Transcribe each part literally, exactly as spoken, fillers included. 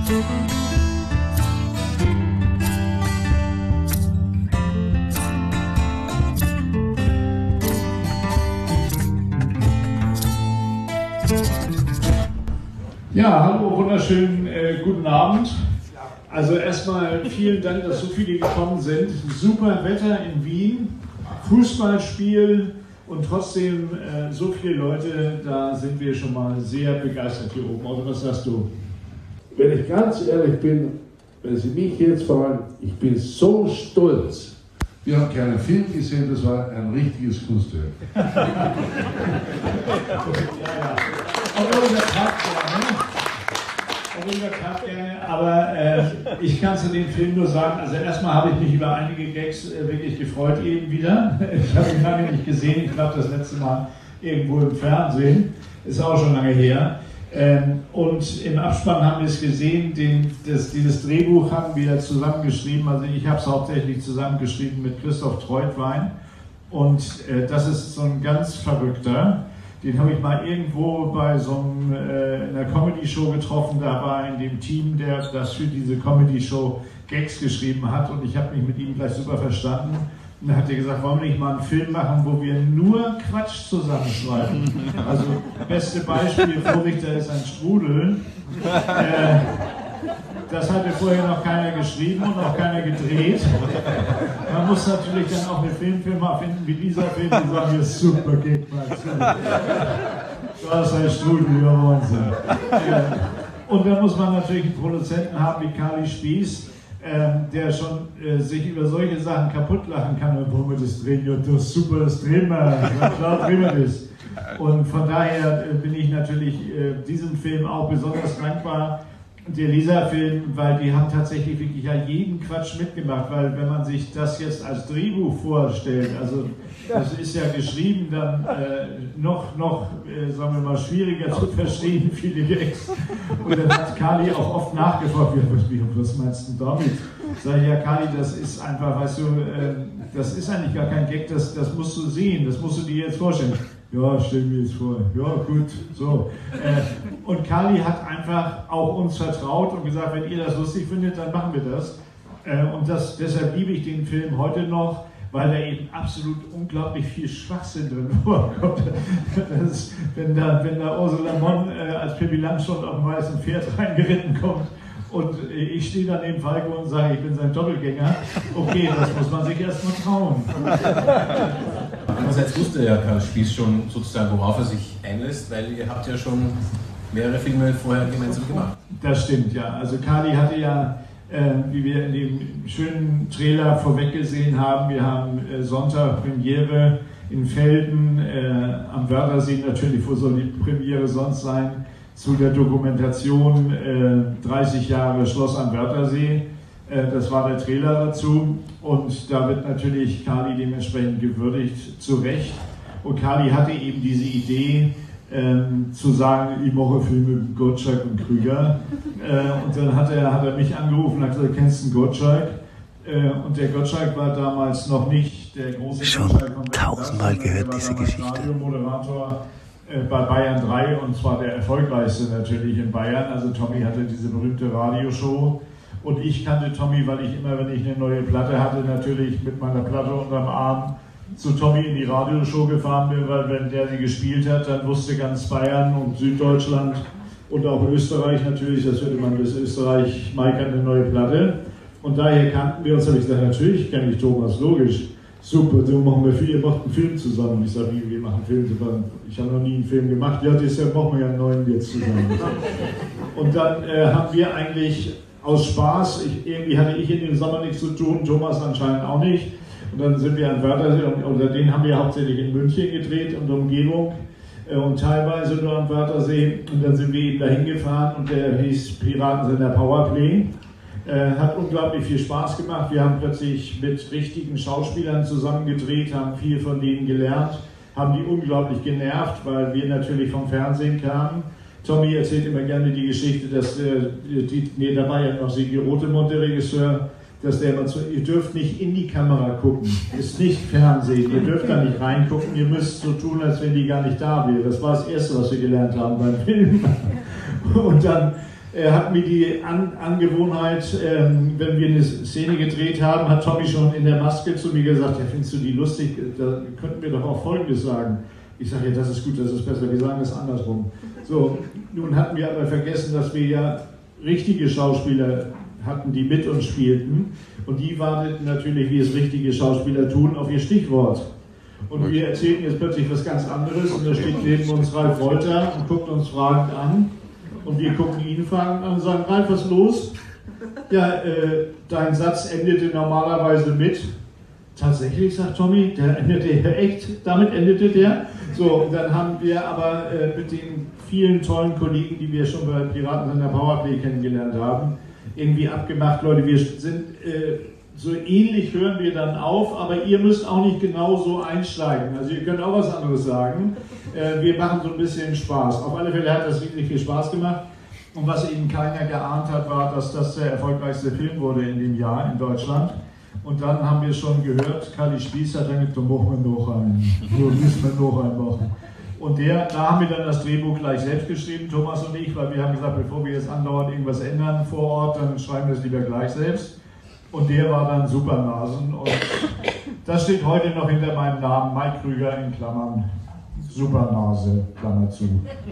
Ja, hallo, wunderschönen äh, guten Abend. Also erstmal vielen Dank, dass so viele gekommen sind. Super Wetter in Wien, Fußballspiel und trotzdem äh, so viele Leute, da sind wir schon mal sehr begeistert hier oben. Oder was sagst du? Wenn ich ganz ehrlich bin, wenn Sie mich jetzt fragen, ich bin so stolz. Wir haben keinen Film gesehen, das war ein richtiges Kunstwerk. ja, ja. Und unser Tag gerne. Und unser Tag gerne. Aber äh, ich kann zu dem Film nur sagen, also erstmal habe ich mich über einige Gags äh, wirklich gefreut eben wieder. Ich habe ihn lange nicht gesehen, ich glaube das letzte Mal irgendwo im Fernsehen. Ist auch schon lange her. Ähm, und im Abspann haben wir es gesehen, den, das, dieses Drehbuch haben wir zusammengeschrieben, also ich habe es hauptsächlich zusammengeschrieben mit Christoph Treutwein und äh, das ist so ein ganz Verrückter, den habe ich mal irgendwo bei so einem, äh, in einer Comedy-Show getroffen, da war in dem Team, der das für diese Comedy-Show Gags geschrieben hat und ich habe mich mit ihm gleich super verstanden. Und dann hat er gesagt, wollen wir nicht mal einen Film machen, wo wir nur Quatsch zusammenschreiben. Also, beste Beispiel, Vorrichter ist ein Strudel. Äh, das hatte vorher noch keiner geschrieben und auch keiner gedreht. Man muss natürlich dann auch eine Filmfirma finden wie dieser Film, die sagen, ja super, geht mal zu. Das ist ein Strudel, über Wahnsinn. Äh, und dann muss man natürlich einen Produzenten haben wie Kali Spieß, Ähm, der schon äh, sich über solche Sachen kaputt lachen kann, und wollen wir das drehen, ja, das ist super, das drehen wir, ja, klar drehen wir das. Und von daher äh, bin ich natürlich äh, diesem Film auch besonders dankbar, der Lisa-Film, weil die haben tatsächlich wirklich ja jeden Quatsch mitgemacht, weil wenn man sich das jetzt als Drehbuch vorstellt, also das ist ja geschrieben dann äh, noch, noch äh, sagen wir mal, schwieriger zu verstehen, viele Gags. Und dann hat Kali auch oft nachgefragt, was meinst du damit? Sag ich, ja Kali, das ist einfach, weißt du, äh, das ist eigentlich gar kein Gag, das, das musst du sehen, das musst du dir jetzt vorstellen. Ja, stell mir jetzt vor. Ja, gut, so. Äh, und Kali hat einfach auch uns vertraut und gesagt, wenn ihr das lustig findet, dann machen wir das. Äh, und das, deshalb liebe ich den Film heute noch, weil da eben absolut unglaublich viel Schwachsinn drin vorkommt. Das, wenn, da, wenn da Ursula Monn äh, als Pippi Langstrumpf auf dem weißen Pferd reingeritten kommt und äh, ich stehe dann neben Falco und sage, ich bin sein Doppelgänger, okay, das muss man sich erst mal trauen. Andererseits wusste ja Karl Spieß schon sozusagen, worauf er sich einlässt, weil ihr habt ja schon mehrere Filme vorher gemeinsam gemacht. Das stimmt, ja. Also Kali hatte ja, äh, wie wir in dem schönen Trailer vorweggesehen haben, wir haben äh, Sonntag Premiere in Velden, äh, am Wörthersee natürlich, wo soll die Premiere sonst sein, zu der Dokumentation äh, dreißig Jahre Schloss am Wörthersee. Das war der Trailer dazu und da wird natürlich Kali dementsprechend gewürdigt, zu Recht. Und Kali hatte eben diese Idee, ähm, zu sagen, ich mache Filme mit Gottschalk und Krüger. Äh, und dann hat er, hat er mich angerufen und hat gesagt, kennst du den Gottschalk? Äh, und der Gottschalk war damals noch nicht der große Schon Gottschalk. tausendmal gehört diese Geschichte. Radiomoderator äh, bei Bayern drei und zwar der erfolgreichste natürlich in Bayern. Also Tommy hatte diese berühmte Radioshow. Und ich kannte Tommy, weil ich immer, wenn ich eine neue Platte hatte, natürlich mit meiner Platte unterm Arm zu Tommy in die Radioshow gefahren bin, weil wenn der sie gespielt hat, dann wusste ganz Bayern und Süddeutschland und auch Österreich natürlich, das hörte man bis Österreich, Mike hat eine neue Platte. Und daher kannten wir uns, habe ich gesagt, natürlich kenne ich Thomas, logisch. Super, so machen wir viel, ihr macht einen Film zusammen. Ich sage, wie, wir machen einen Film zusammen. Ich habe noch nie einen Film gemacht. Ja, deshalb machen wir ja einen neuen jetzt zusammen. Und dann äh, haben wir eigentlich aus Spaß, ich, irgendwie hatte ich in dem Sommer nichts zu tun, Thomas anscheinend auch nicht. Und dann sind wir an Wörthersee, oder den haben wir hauptsächlich in München gedreht und Umgebung äh, und teilweise nur am Wörthersee. Und dann sind wir eben dahin gefahren und der hieß Piratensender Powerplay. Äh, hat unglaublich viel Spaß gemacht. Wir haben plötzlich mit richtigen Schauspielern zusammen gedreht, haben viel von denen gelernt, haben die unglaublich genervt, weil wir natürlich vom Fernsehen kamen. Tommy erzählt immer gerne die Geschichte, dass äh, die, nee, da war ja noch Sigi Rothemund, der Regisseur, dass der immer so, ihr dürft nicht in die Kamera gucken, ist nicht Fernsehen, ihr dürft da nicht reingucken, ihr müsst so tun, als wenn die gar nicht da wäre. Das war das Erste, was wir gelernt haben beim Film. Und dann Er hat mir die An Angewohnheit, ähm, wenn wir eine Szene gedreht haben, hat Tommy schon in der Maske zu mir gesagt, ja, findest du die lustig, da könnten wir doch auch Folgendes sagen. Ich sage, ja, das ist gut, das ist besser, wir sagen es andersrum. So, nun hatten wir aber vergessen, dass wir ja richtige Schauspieler hatten, die mit uns spielten. Und die warteten natürlich, wie es richtige Schauspieler tun, auf ihr Stichwort. Und wir erzählten jetzt plötzlich was ganz anderes und da steht neben uns Ralf Wolter und guckt uns fragend an. Und wir gucken ihn fragend an und sagen, Ralf, was ist los? Ja, äh, dein Satz endete normalerweise mit. Tatsächlich, sagt Tommy, der endete echt, damit endete der. So, und dann haben wir aber äh, mit den vielen tollen Kollegen, die wir schon bei Piratensender Powerplay kennengelernt haben, irgendwie abgemacht, Leute, wir sind äh, so ähnlich hören wir dann auf, aber ihr müsst auch nicht genau so einsteigen. Also ihr könnt auch was anderes sagen. Äh, wir machen so ein bisschen Spaß. Auf alle Fälle hat das wirklich viel Spaß gemacht. Und was eben keiner geahnt hat, war, dass das der erfolgreichste Film wurde in dem Jahr in Deutschland. Und dann haben wir schon gehört, Kali Spieß hat dann gesagt, da machen wir noch einen. So müssen wir noch einen machen. Und der, da haben wir dann das Drehbuch gleich selbst geschrieben, Thomas und ich, weil wir haben gesagt, bevor wir jetzt andauernd irgendwas ändern vor Ort, dann schreiben wir es lieber gleich selbst. Und der war dann Supernasen. Und das steht heute noch hinter meinem Namen, Mike Krüger in Klammern, Supernase, Klammer zu.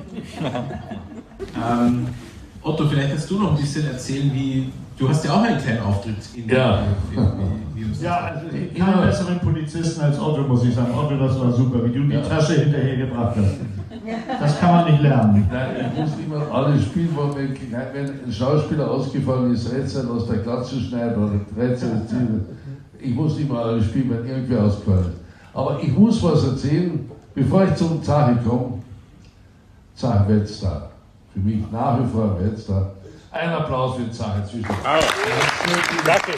ähm, Otto, vielleicht kannst du noch ein bisschen erzählen, wie, du hast ja auch einen kleinen Auftritt in ja. Film. Wie, wie ja, also keinen besseren Polizisten als Otto, muss ich sagen. Otto, das war super, wie du die ja. Tasche hinterher gebracht hast. Das kann man nicht lernen. Nein, ich muss immer alles spielen, wo wenn, wenn ein Schauspieler ausgefallen ist, Rätsel aus der Glatze schneiden oder Rätsel ziehen. Ich muss immer alles spielen, wenn irgendwer ausgefallen ist. Aber ich muss was erzählen, bevor ich zum Zache komme. Zache Weltstar. Für mich nach wie vor ein Weltstar. Ein Applaus für Zache zwischen. Danke.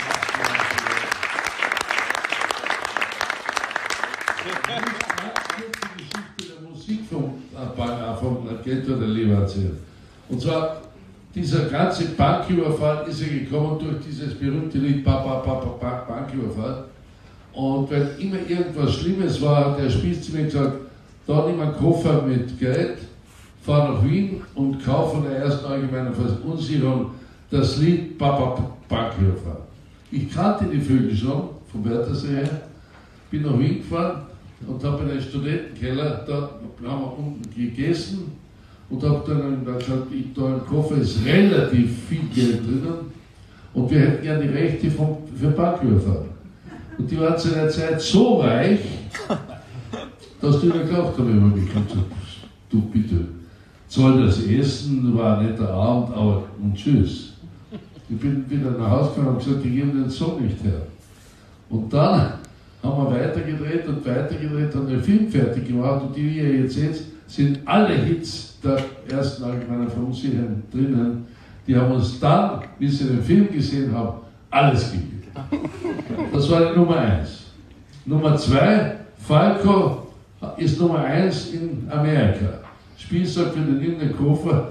Musik vom, vom Ghetto der Liebe erzählen. Und zwar, dieser ganze Banküberfall ist ja gekommen durch dieses berühmte Lied Papa, Papa, Banküberfall. Und wenn immer irgendwas Schlimmes war, der Spieß zu mir gesagt, da nimm einen Koffer mit Geld, fahr nach Wien und kauf von der ersten allgemeinen Verunsicherung das Lied Papa, Banküberfall. Ich kannte die Vögel schon, vom Wörthersee her, bin nach Wien gefahren und habe in den Studentenkeller, da haben wir unten gegessen und habe dann gesagt, ich, da im Koffer ist relativ viel Geld drinnen und wir hätten ja die Rechte vom, für Banküberfall. Und die waren zu der Zeit so reich, dass die nicht geglaubt haben, über mich. Du bitte, zahl das Essen, war ein netter Abend, aber und tschüss. Ich bin wieder nach Hause gefahren und gesagt, ich gebe den Song nicht her. Und dann haben wir weitergedreht und weitergedreht und den Film fertig gemacht und die, wie ihr jetzt seht, sind alle Hits der ersten allgemeinen Verunsicherung drinnen. Die haben uns dann, bis sie den Film gesehen haben, alles gegeben. Das war die Nummer eins. Nummer zwei, Falco ist Nummer eins in Amerika. Spieß sagt, wir nehmen den Koffer,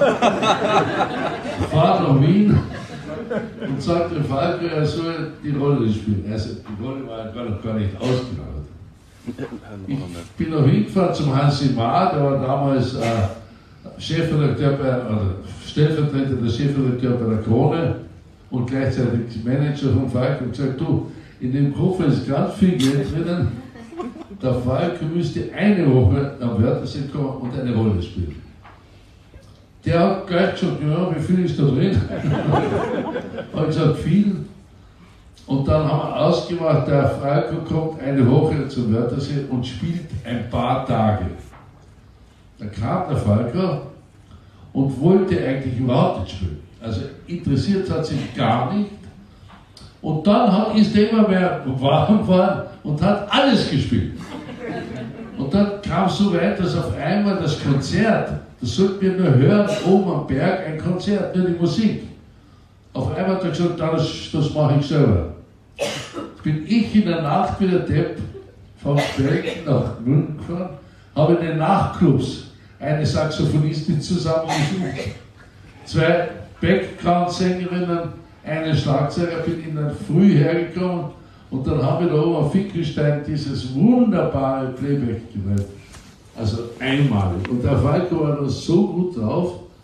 fahrt nach Wien und sagt dem Falco, er soll die Rolle spielen. Also die Rolle war gar noch gar nicht ausgelaufen. Ich bin nach Wien gefahren zum Hansi Maar, der war damals äh, Chefredakteur bei, oder Stellvertreter der Chefredakteur bei der Krone und gleichzeitig Manager von Falco und gesagt, du, in dem Koffer ist ganz viel Geld drinnen, der Falco müsste eine Woche am Wörthersee kommen und eine Rolle spielen. Der hat gleich gesagt, ja, wie viel ist da drin? Habe ich gesagt, viel. Und dann haben wir ausgemacht, der Falco kommt eine Woche zum Wörthersee und spielt ein paar Tage. Dann kam der Falco und wollte eigentlich überhaupt nicht spielen. Also interessiert hat sich gar nicht. Und dann hat, ist er immer mehr warm geworden und hat alles gespielt. Und dann kam es so weit, dass auf einmal das Konzert, das sollten wir nur hören, oben am Berg, ein Konzert, nur die Musik. Auf einmal hat er gesagt, das, das mache ich selber. Jetzt bin ich in der Nacht wie der Depp vom Berg nach München gefahren, habe in den Nachtclubs eine Saxophonistin zusammengesucht, zwei Background-Sängerinnen, einen Schlagzeuger, bin in der Früh hergekommen und dann haben wir da oben auf Finkelstein dieses wunderbare Playback gemacht. Also einmalig. Und der Falco war da so gut drauf,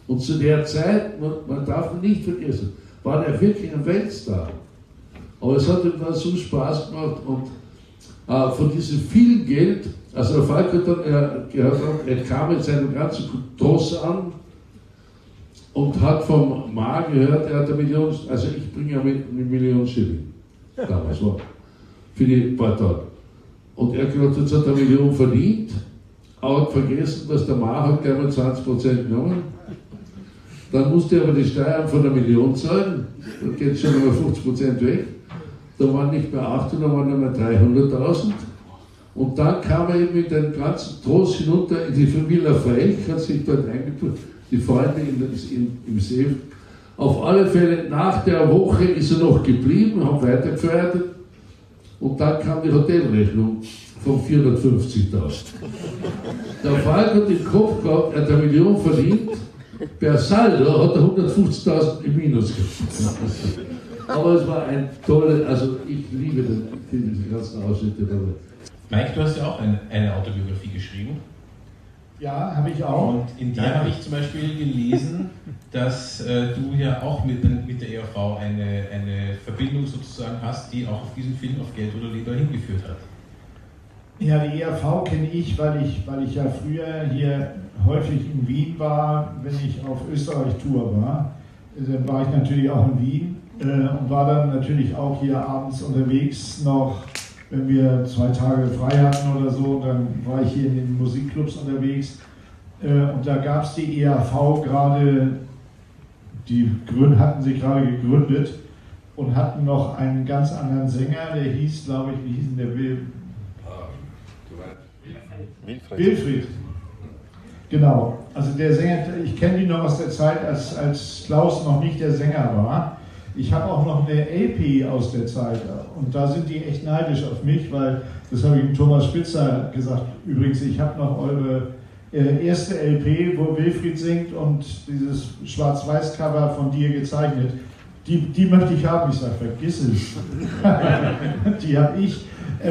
Und zu der Zeit, man, man darf nicht vergessen, war er wirklich ein Weltstar. Aber es hat ihm dann so Spaß gemacht und äh, von diesem viel Geld, also der Falk hat dann er, gehört, er kam mit seinem ganzen Tross an und hat vom Mar gehört, er hat eine Million, also ich bringe ja mit eine Million Schilling, damals war, für die paar Tage. Und er hat gesagt, jetzt hat er eine Million verdient, aber hat vergessen, dass der Mar hat gleich mal zwanzig Prozent genommen. Dann musste er aber die Steuern von der Million zahlen, dann geht schon mal fünfzig Prozent weg. Da waren nicht mehr achthundert, da waren nur mehr dreihunderttausend. Und dann kam er eben mit dem ganzen Trost hinunter in die Villa Frech, hat sich dort eingetun, die Freunde in, in, im See. Auf alle Fälle, nach der Woche ist er noch geblieben, haben weiter gefeiert. Und dann kam die Hotelrechnung von vierhundertfünfzigtausend. Der Falk hat den Kopf gehabt, er hat eine Million verdient. Per Saldo hat er hundertfünfzigtausend im Minus gehabt. Aber es war ein toller, also ich liebe den Film, diese ganzen Ausschnitte dabei. Mike, du hast ja auch eine, eine Autobiografie geschrieben. Ja, habe ich auch. Und in der habe ich zum Beispiel gelesen, dass äh, du ja auch mit, mit der Ehefrau eine, eine Verbindung sozusagen hast, die auch auf diesen Film auf Geld oder Leber hingeführt hat. Ja, die E R V kenne ich, weil ich, weil ich ja früher hier häufig in Wien war, wenn ich auf Österreich-Tour war. Dann war ich natürlich auch in Wien äh, und war dann natürlich auch hier abends unterwegs noch, wenn wir zwei Tage frei hatten oder so, dann war ich hier in den Musikclubs unterwegs. Äh, und da gab es die E R V gerade, die Grün, hatten sich gerade gegründet und hatten noch einen ganz anderen Sänger, der hieß, glaube ich, wie hieß denn der Will? Wilfried. Wilfried. Genau, also der Sänger, ich kenne ihn noch aus der Zeit, als, als Klaus noch nicht der Sänger war. Ich habe auch noch eine L P aus der Zeit und da sind die echt neidisch auf mich, weil, das habe ich dem Thomas Spitzer gesagt, übrigens, ich habe noch eure äh, erste L P, wo Wilfried singt und dieses Schwarz-Weiß-Cover von dir gezeichnet. Die, die möchte ich haben. Ich sage, vergiss es. Die habe ich.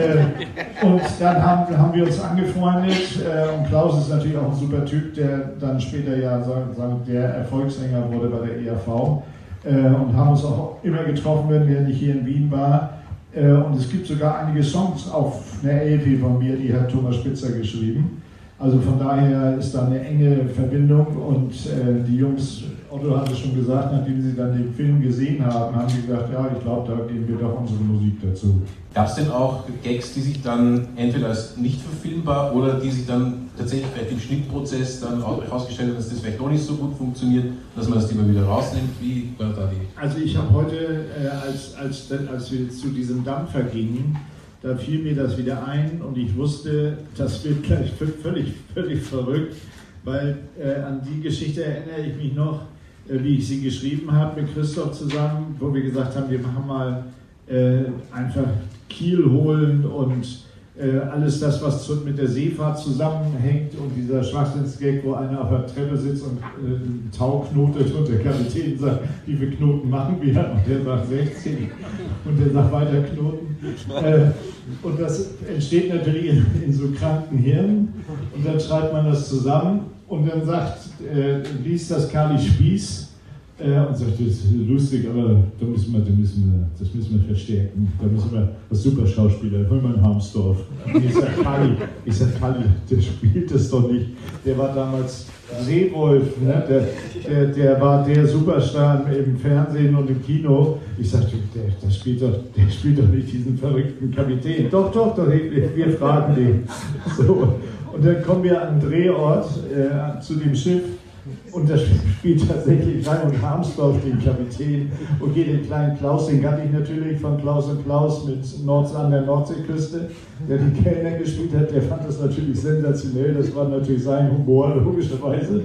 Äh, und dann haben, haben wir uns angefreundet äh, und Klaus ist natürlich auch ein super Typ, der dann später ja sagen, sagen, der Erfolgssänger wurde bei der E R V äh, und haben uns auch immer getroffen, wenn wir nicht hier in Wien waren. Äh, und es gibt sogar einige Songs auf einer L P von mir, die hat Thomas Spitzer geschrieben. Also von daher ist da eine enge Verbindung und äh, die Jungs, Otto hat es schon gesagt, nachdem sie dann den Film gesehen haben, haben sie gesagt, ja, ich glaube, da geben wir doch unsere Musik dazu. Gab es denn auch Gags, die sich dann entweder als nicht verfilmbar oder die sich dann tatsächlich vielleicht im Schnittprozess dann auch herausgestellt haben, dass das vielleicht noch nicht so gut funktioniert, dass man das lieber wieder rausnimmt? Wie war da die? Also ich habe heute, äh, als, als, als wir zu diesem Dampfer gingen, da fiel mir das wieder ein und ich wusste, das wird gleich völlig, völlig verrückt, weil äh, an die Geschichte erinnere ich mich noch, äh, wie ich sie geschrieben habe mit Christoph zusammen, wo wir gesagt haben, wir machen mal äh, einfach Kiel holen und äh, alles das, was zu, mit der Seefahrt zusammenhängt und dieser Schwachsinnsgag, wo einer auf der Treppe sitzt und äh, einen Tau knotet und der Kapitän sagt, wie viele Knoten machen wir? Und der sagt sechzehn und der sagt weiter Knoten. Äh, und das entsteht natürlich in, in so kranken Hirnen und dann schreibt man das zusammen und dann sagt, äh, liest das Kali Spieß äh, und sagt, das ist lustig, aber da müssen wir, da müssen wir, das müssen wir verstärken. Da müssen wir, das super Schauspieler, Hölmann Harmsdorf. Und ich sage, Kali, ich sag, Kali, der spielt das doch nicht. Der war damals Seewolf, ne? der, der, der war der Superstar im Fernsehen und im Kino. Ich sagte, der, der, spielt doch, der spielt doch nicht diesen verrückten Kapitän. Doch, doch, doch, wir fragen den. So. Und dann kommen wir an den Drehort äh, zu dem Schiff und da spielt tatsächlich Raimund Harmsdorf den Kapitän und geht den kleinen Klaus, den kannte ich natürlich von Klaus und Klaus mit Nord an der Nordseeküste, der die Kellner gespielt hat, der fand das natürlich sensationell, das war natürlich sein Humor, logischerweise.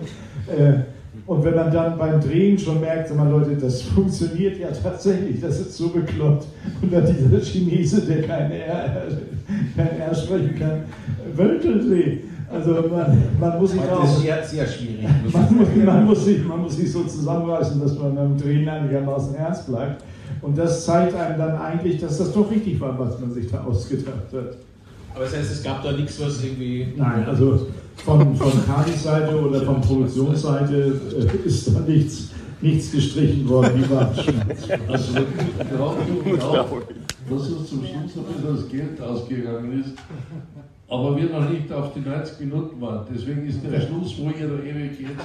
Und wenn man dann beim Drehen schon merkt, sag mal Leute, das funktioniert ja tatsächlich, das ist so bekloppt. Und dann dieser Chinese, der kein R, kein R sprechen kann, Wöltelsee. Also man, man muss sich das auch... ist sehr, sehr schwierig. Man muss, man, muss sich, man muss sich so zusammenreißen, dass man beim Drehen einigermaßen ernst bleibt. Und das zeigt einem dann eigentlich, dass das doch richtig war, was man sich da ausgedacht hat. Aber das heißt, es gab da nichts, was irgendwie... Nein, also von, von Kanis Seite oder von Produktionsseite äh, ist da nichts, nichts gestrichen worden, die waren Schmerz. Also ich glaube auch, dass es zum Schluss ein bisschen das Geld ausgegangen ist, aber wir noch nicht auf die neunzig Minuten waren. Deswegen ist der Schluss, wo ihr da ewig jetzt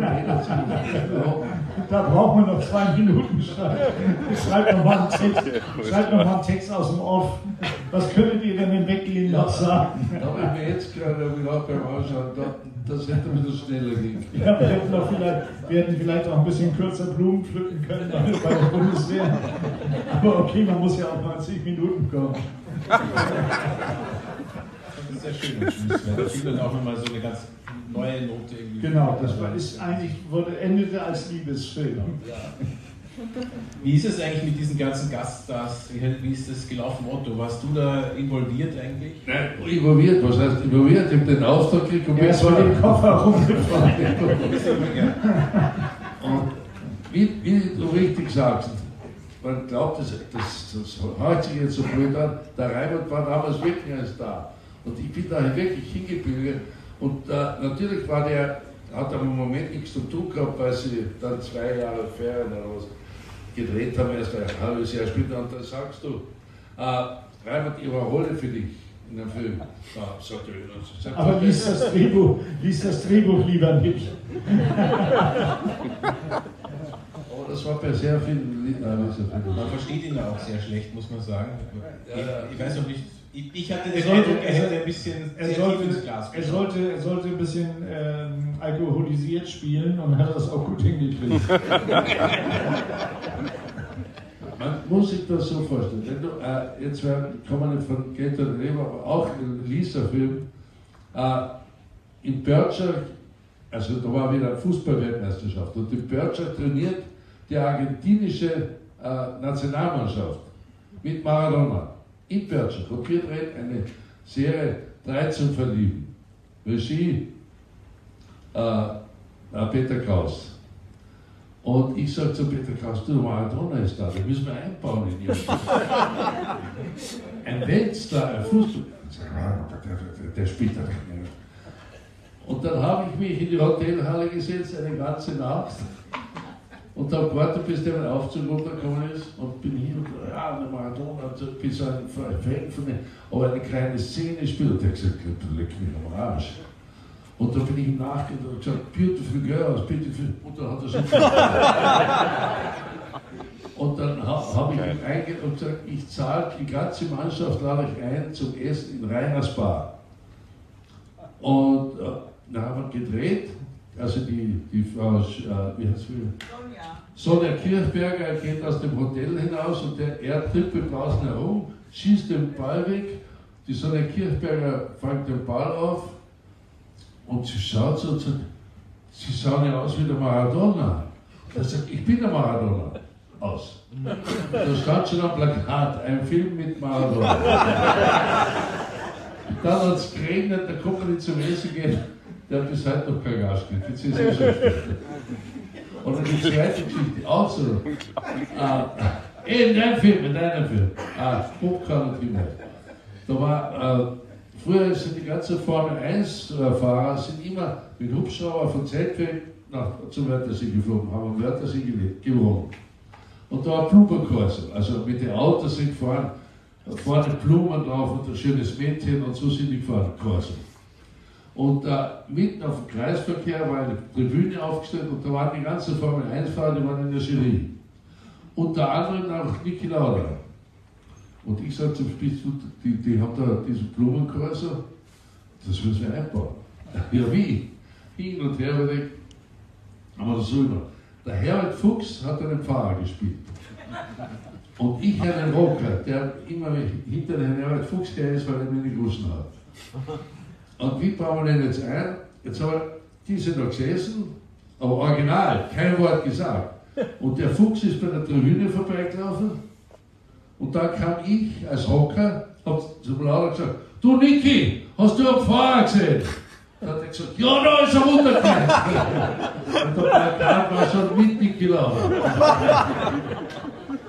da braucht man noch zwei Minuten schreiben. Schreibt noch mal einen Text, schreibt noch mal einen Text aus dem Off. Was könntet ihr denn im Weggehen noch sagen? Da habe ich mir jetzt gerade gedacht beim Ausschauen, das hätte ein bisschen schneller gehen können. Ja, wir, hätten noch vielleicht, wir hätten vielleicht auch ein bisschen kürzer Blumen pflücken können bei der Bundeswehr. Aber okay, man muss ja auch neunzig Minuten kommen. Das ist sehr schön. Da fiel dann auch nochmal so eine ganz neue Note irgendwie. Genau, das war, ist eigentlich, wurde, endete als Liebesfilm. Ja. Wie ist es eigentlich mit diesen ganzen Gaststars? Wie, wie ist das gelaufen, Otto? Warst du da involviert eigentlich? Nein, involviert, was heißt involviert? Ich habe den Auftrag gekriegt und jetzt mit dem Koffer rumgefahren. Und wie, wie du richtig sagst, man glaubt, das, das, das hört sich jetzt so blöd an, der Raimund war damals wirklich ein Star. Und ich bin da wirklich hingebildet. Und äh, natürlich war der, hat aber im Moment nichts zu tun gehabt, weil sie dann zwei Jahre Ferien oder was gedreht haben, erst ein halbes Jahr später. Und dann sagst du, äh, Raimund, ich war Rolle für dich in dem Film. Ja, sagt er, sagt aber liest das, Drehbuch, liest das Drehbuch lieber nicht. Aber das war bei sehr vielen Liedern. Man versteht ihn ja auch sehr schlecht, muss man sagen. Ja, ja. Ich, ich weiß noch nicht, ich, ich hatte den Er sollte, Eindruck, er hätte ein bisschen er sehr sollte, tief ins Glas er sollte, er sollte ein bisschen ähm, alkoholisiert spielen und hat das auch gut hingekriegt. Man muss sich das so vorstellen. Wenn du, äh, jetzt werden, kann man nicht von Geld oder Leben, aber auch in Lisa-Film, äh, in Börcher, also da war wieder Fußball-Weltmeisterschaft, und in Börcher trainiert die argentinische äh, Nationalmannschaft mit Maradona in Börcher. Und wir drehen eine Serie dreizehn Verlieben. Regie äh, Peter Kraus. Und ich sage zu Peter Kraus, du, Maradona ist da, den müssen wir einbauen in ihr. Ein Weltstar, ein Fußball. Der, der spielt da nicht mehr. Und dann habe ich mich in die Hotelhalle gesetzt, eine ganze Nacht, und habe gewartet, bis der mein Aufzug runtergekommen ist, und bin hier und ja, der Maradona, bin so ein Fan von dem, aber eine kleine Szene spielt, und der hat gesagt, leck mich am Arsch. Und da bin ich ihm nachgedacht und gesagt, beautiful girls, beautiful, und dann hat er so und dann ha, habe ich ihn eingeladen und gesagt, ich zahle, die ganze Mannschaft lade ich ein zum Essen in Reiners Bar. Und äh, da haben wir gedreht, also die, die Frau, äh, wie heißt sie? Sonja. Sonja Kirchberger geht aus dem Hotel hinaus und der, er trippelt draußen herum, schießt den Ball weg, die Sonja Kirchberger fängt den Ball auf und sie schaut so und sagt, sie schauen ja aus wie der Maradona. Er sagt, ich bin der Maradona. Aus. Da stand schon am Plakat, ein Film mit Maradona. Dann hat es geregnet, da konnte man nicht zum Essen gehen. Der hat bis heute noch kein Gas gekriegt. Jetzt ist er schon schlecht. Und die zweite Geschichte, auch so. Äh, in deinem Film, in deinem Film. Ah, Popcorn und Himmel. Da war, äh, früher sind die ganzen Formel eins Fahrer sind immer mit Hubschrauber von Zeitweg nach zum Wörthersee geflogen, haben am Wörthersee gewohnt. Und da war Blumenkurse, also mit den Autos sind gefahren, vorne Blumen drauf und ein schönes Mädchen, und so sind die gefahren, Kurse. Und äh, mitten auf dem Kreisverkehr war eine Tribüne aufgestellt, und da waren die ganzen Formel eins Fahrer, die waren in der Jury. Unter anderem auch Niki Lauda. Und ich sage zum Spitz, die, die haben da diesen Blumenkurse, das müssen wir einbauen. Ja, wie? Hin und her überlegt, haben wir das so immer. Der Herbert Fuchs hat einen Pfarrer gespielt. Und ich einen Rocker, der immer hinter den Herbert Fuchs her ist, weil er mir nicht geruschen hat. Und wie bauen wir den jetzt ein? Jetzt haben wir diese noch gesessen, aber original, kein Wort gesagt. Und der Fuchs ist bei der Tribüne vorbeigelaufen. Und da kam ich als Hocker, hab zum Lauda gesagt, du Niki, hast du einen Pfarrer gesehen? Da hat er gesagt, ja, da ist er runtergekommen. Und der Plakat war schon mit Niki Lauda.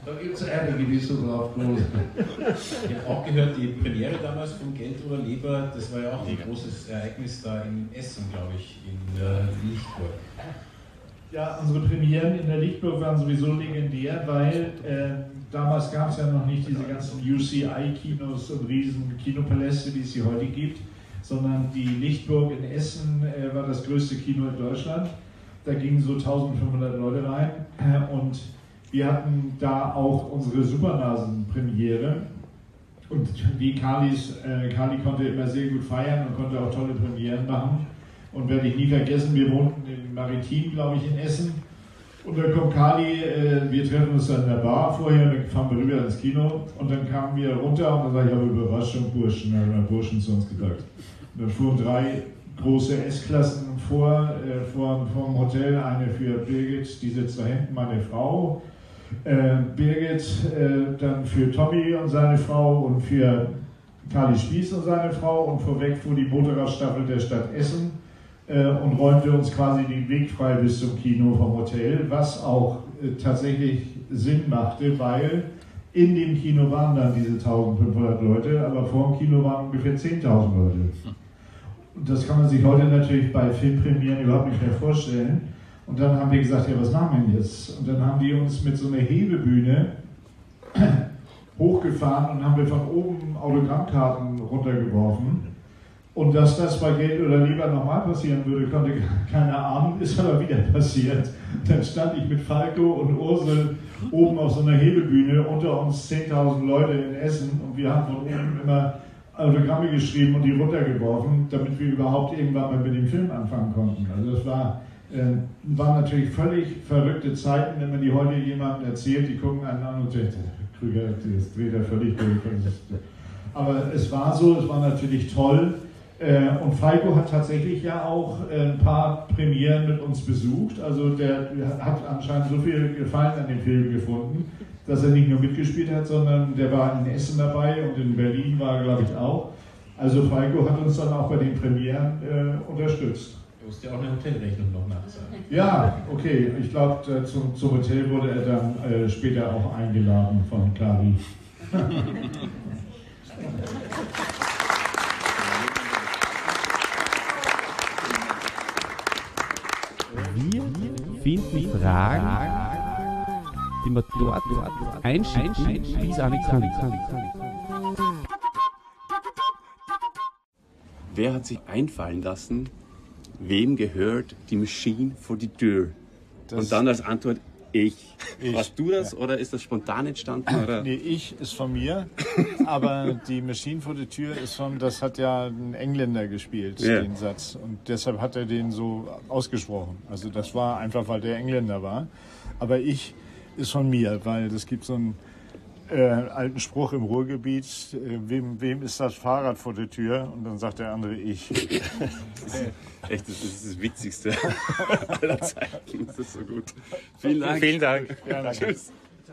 Da gibt es einige, die so drauf kommen. Ich habe auch gehört, die Premiere damals von Geld oder Leber, das war ja auch ein großes Ereignis da in Essen, glaube ich, in äh, Lichtburg. Ja, unsere Premieren in der Lichtburg waren sowieso legendär, weil äh, damals gab es ja noch nicht diese ganzen U C I-Kinos und riesen Kinopaläste, wie es sie heute gibt, sondern die Lichtburg in Essen äh, war das größte Kino in Deutschland. Da gingen so eintausendfünfhundert Leute rein äh, und wir hatten da auch unsere Supernasen-Premiere. Und wie Kalis, äh, Kali konnte immer sehr gut feiern und konnte auch tolle Premieren machen. Und werde ich nie vergessen, wir wohnten im Maritim, glaube ich, in Essen. Und dann kommt Kali, äh, wir treffen uns dann in der Bar vorher, dann fahren wir rüber ins Kino. Und dann kamen wir runter und dann sage ich, ich habe Überraschung, Burschen, dann haben wir Burschen zu uns gesagt. Und dann fuhren drei große S-Klassen vor, äh, vor, vor dem Hotel, eine für Birgit, die sitzt da hinten, meine Frau. Äh, Birgit, äh, dann für Tommy und seine Frau und für Kali Spieß und seine Frau. Und vorweg fuhr die Motorradstaffel der Stadt Essen und räumte uns quasi den Weg frei bis zum Kino vom Hotel, was auch äh, tatsächlich Sinn machte, weil in dem Kino waren dann diese eintausendfünfhundert Leute, aber vor dem Kino waren ungefähr zehntausend Leute. Und das kann man sich heute natürlich bei Filmpremieren überhaupt nicht mehr vorstellen. Und dann haben wir gesagt, ja, was machen wir denn jetzt? Und dann haben die uns mit so einer Hebebühne hochgefahren und haben wir von oben Autogrammkarten runtergeworfen. Und dass das bei Geld oder Leber nochmal passieren würde, konnte keiner ahnen, ist aber wieder passiert. Dann stand ich mit Falco und Ursel oben auf so einer Hebebühne, unter uns zehntausend Leute in Essen und wir haben von oben immer Autogramme geschrieben und die runtergeworfen, damit wir überhaupt irgendwann mal mit dem Film anfangen konnten. Also das war, äh, waren natürlich völlig verrückte Zeiten, wenn man die heute jemandem erzählt, die gucken einen an und denken, Krüger, das dreht er völlig durch. Aber es war so, es war natürlich toll. Und Falco hat tatsächlich ja auch ein paar Premieren mit uns besucht. Also der hat anscheinend so viel Gefallen an dem Film gefunden, dass er nicht nur mitgespielt hat, sondern der war in Essen dabei und in Berlin war er, glaube ich, auch. Also Falco hat uns dann auch bei den Premieren äh, unterstützt. Du musst ja auch eine Hotelrechnung noch nachzahlen. Ja, okay. Ich glaube, zum, zum Hotel wurde er dann äh, später auch eingeladen von Kari. Wir finden Fragen, die man dort einschicken, wie es eine kann. Wer hat sich einfallen lassen, wem gehört die Maschine vor die Tür? Das Und dann als Antwort, ich. ich. Warst du das ja. Oder ist das spontan entstanden? Oder? Nee, ich ist von mir, aber die Maschine vor der Tür ist von, das hat ja ein Engländer gespielt, ja. Den Satz. Und deshalb hat er den so ausgesprochen. Also das war einfach, weil der Engländer war. Aber ich ist von mir, weil es gibt so einen äh, alten Spruch im Ruhrgebiet, äh, wem, wem ist das Fahrrad vor der Tür? Und dann sagt der andere, ich. Echt, das ist das Witzigste aller Zeiten. Das ist so gut. Vielen Dank. Vielen Dank. Ja, danke. Tschüss.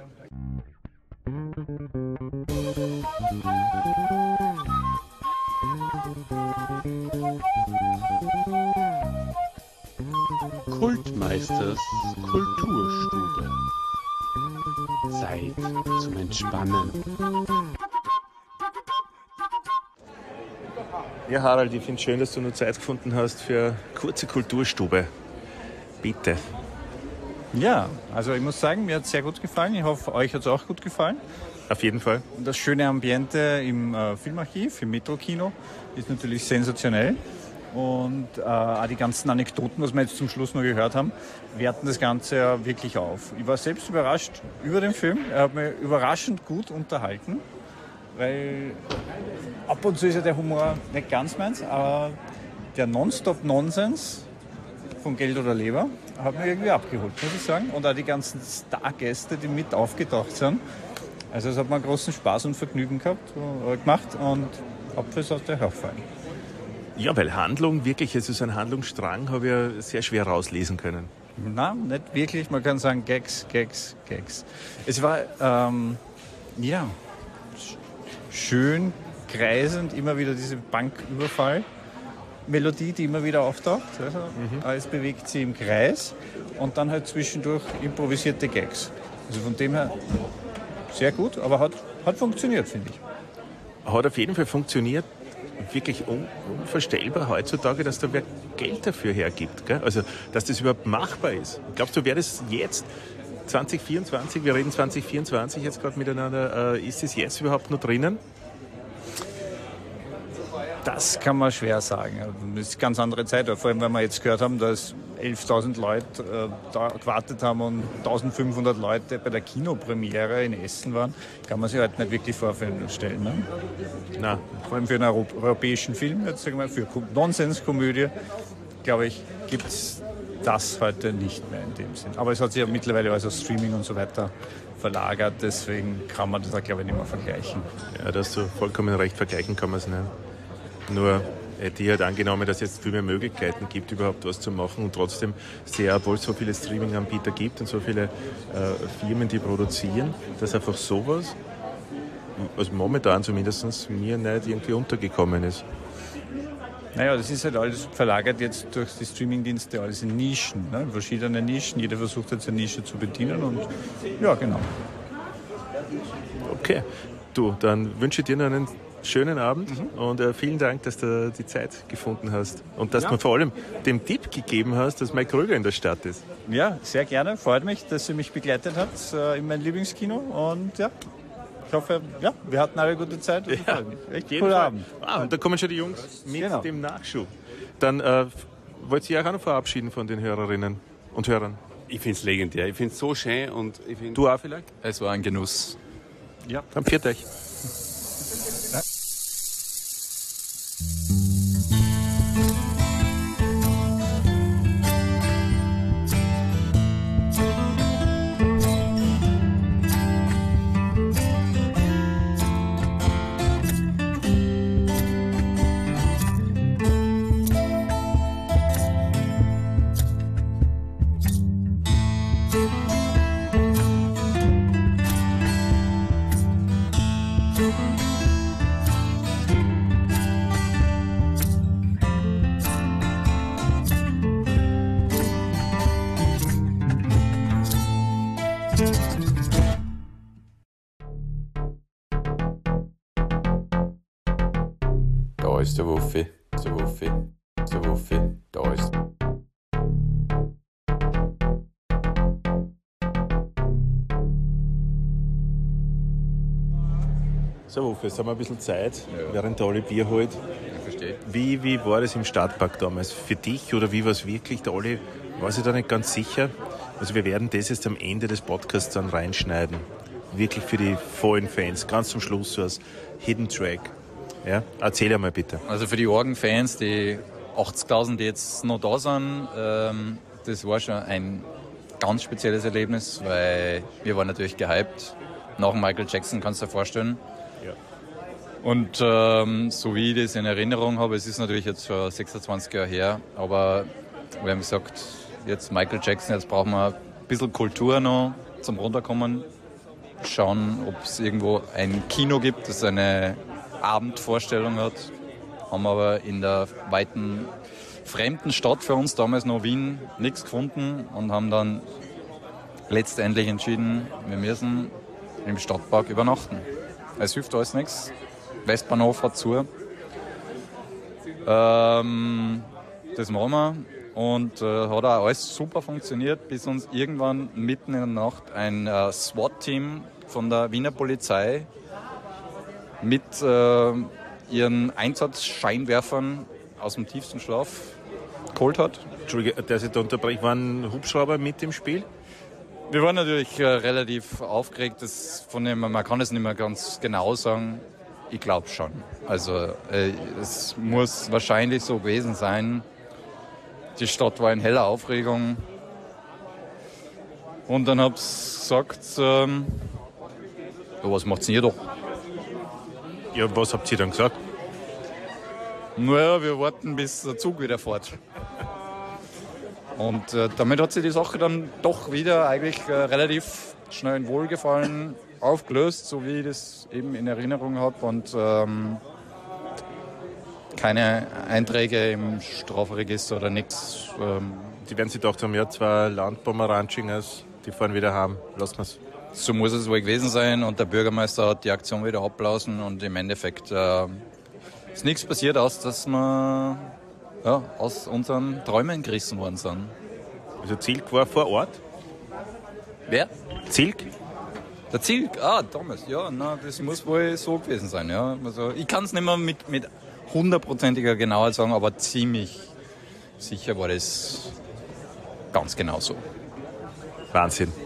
Kultmeisters Kulturstube. Zeit zum Entspannen. Ja, Harald, ich finde es schön, dass du nur Zeit gefunden hast für eine kurze Kulturstube. Bitte. Ja, also ich muss sagen, mir hat es sehr gut gefallen. Ich hoffe, euch hat es auch gut gefallen. Auf jeden Fall. Und das schöne Ambiente im äh, Filmarchiv, im Metro-Kino, ist natürlich sensationell. Und äh, auch die ganzen Anekdoten, was wir jetzt zum Schluss noch gehört haben, werten das Ganze ja wirklich auf. Ich war selbst überrascht über den Film. Er hat mich überraschend gut unterhalten, weil ab und zu ist ja der Humor nicht ganz meins, aber der Nonstop-Nonsens von Geld oder Leber hat mich irgendwie abgeholt, muss ich sagen. Und auch die ganzen Stargäste, die mit aufgetaucht sind. Also es hat mir einen großen Spaß und Vergnügen gehabt, äh, gemacht und Apfel aus der Hörfein. Ja, weil Handlung, wirklich, es ist ein Handlungsstrang, habe ich ja sehr schwer rauslesen können. Nein, nicht wirklich. Man kann sagen Gags, Gags, Gags. Es war, ähm, ja, schön kreisend, immer wieder diese Banküberfall-Melodie, die immer wieder auftaucht. Also, mhm. Alles bewegt sie im Kreis und dann halt zwischendurch improvisierte Gags. Also von dem her sehr gut, aber hat, hat funktioniert, finde ich. Hat auf jeden Fall funktioniert. Wirklich un- unvorstellbar heutzutage, dass da wer Geld dafür hergibt. Gell? Also, dass das überhaupt machbar ist. Glaubst du, wäre das jetzt zwanzig vierundzwanzig, wir reden zwanzig vierundzwanzig jetzt gerade miteinander, äh, ist es jetzt überhaupt noch drinnen? Das kann man schwer sagen. Das ist eine ganz andere Zeit. Vor allem, wenn wir jetzt gehört haben, dass elftausend Leute äh, da gewartet haben und eintausendfünfhundert Leute bei der Kinopremiere in Essen waren, kann man sich halt nicht wirklich vorstellen. Ne? Nein. Vor allem für einen Euro- europäischen Film, jetzt sagen wir, für Nonsenskomödie, glaube ich, gibt es das heute nicht mehr in dem Sinn. Aber es hat sich ja mittlerweile also Streaming und so weiter verlagert, deswegen kann man das da, glaube ich, nicht mehr vergleichen. Ja, da hast du vollkommen recht, vergleichen kann man es nicht. Nur hätte ich halt angenommen, dass es jetzt viel mehr Möglichkeiten gibt, überhaupt was zu machen und trotzdem sehr, obwohl es so viele Streaming-Anbieter gibt und so viele äh, Firmen, die produzieren, dass einfach sowas, also momentan zumindest, mir nicht irgendwie untergekommen ist. Naja, das ist halt alles verlagert jetzt durch die Streamingdienste, alles in Nischen, ne? Verschiedene Nischen. Jeder versucht jetzt eine Nische zu bedienen und ja, genau. Okay, du, dann wünsche ich dir noch einen schönen Abend mhm. und äh, vielen Dank, dass du die Zeit gefunden hast und dass ja. du vor allem den Tipp gegeben hast, dass Mike Krüger in der Stadt ist. Ja, sehr gerne. Freut mich, dass sie mich begleitet hat äh, in mein Lieblingskino und ja, ich hoffe, ja, wir hatten alle eine gute Zeit. Und ja, echt cooler Abend. Ah, und da kommen schon die Jungs mit genau. dem Nachschub. Dann äh, wollt ihr euch auch noch verabschieden von den Hörerinnen und Hörern? Ich finde es legendär. Ich finde es so schön und ich find, du auch vielleicht? Es war ein Genuss. Ja, dann pfiat euch. Da ist der Wuffi, der Wuffi, der Wuffi, da ist. So, Wuffi, jetzt haben wir ein bisschen Zeit, ja. während der alle Bier holt. Ich verstehe. Wie, wie war das im Stadtpark damals? Für dich oder wie war es wirklich? Der Olli war sich da nicht ganz sicher. Also wir werden das jetzt am Ende des Podcasts dann reinschneiden. Wirklich für die vollen Fans, ganz zum Schluss so als Hidden Track. Ja, erzähl einmal bitte. Also für die Orgen-Fans, die achtzigtausend, die jetzt noch da sind, ähm, das war schon ein ganz spezielles Erlebnis, weil wir waren natürlich gehypt. Nach Michael Jackson, kannst du dir vorstellen. Ja. Und ähm, so wie ich das in Erinnerung habe, es ist natürlich jetzt schon sechsundzwanzig Jahre her, aber wir haben gesagt, jetzt Michael Jackson, jetzt brauchen wir ein bisschen Kultur noch zum Runterkommen. Schauen, ob es irgendwo ein Kino gibt, das eine Abendvorstellung hat. Haben aber in der weiten fremden Stadt für uns, damals noch Wien, nichts gefunden und haben dann letztendlich entschieden, wir müssen im Stadtpark übernachten. Es hilft alles nichts. Westbahnhof hat zu. Ähm, das machen wir. Und äh, hat auch alles super funktioniert, bis uns irgendwann mitten in der Nacht ein äh, SWAT-Team von der Wiener Polizei mit äh, ihren Einsatzscheinwerfern aus dem tiefsten Schlaf geholt hat. Entschuldige, dass ich da unterbreche, waren Hubschrauber mit im Spiel? Wir waren natürlich äh, relativ aufgeregt. Das von dem, man kann es nicht mehr ganz genau sagen. Ich glaube schon. Also äh, es muss wahrscheinlich so gewesen sein. Die Stadt war in heller Aufregung. Und dann habe ich gesagt, ähm, ja, was macht's denn ihr doch? Ja, was habt ihr dann gesagt? Naja, wir warten, bis der Zug wieder fährt. Und äh, damit hat sich die Sache dann doch wieder eigentlich äh, relativ schnell in Wohlgefallen aufgelöst, so wie ich das eben in Erinnerung habe. Und ähm, keine Einträge im Strafregister oder nichts. Ähm. Die werden sich gedacht haben, ja, zwei Landpomerantschingers, die fahren wieder heim. Lassen wir's. so muss es wohl gewesen sein und der Bürgermeister hat die Aktion wieder abblasen und im Endeffekt äh, ist nichts passiert, aus dass wir ja, aus unseren Träumen gerissen worden sind. Also Zilk war vor Ort? Wer? Zilk? Der Zilk? Ah, Thomas, ja, na, das muss wohl so gewesen sein. Ja. Also, ich kann es nicht mehr mit, mit hundertprozentiger Genauheit sagen, aber ziemlich sicher war das ganz genau so. Wahnsinn.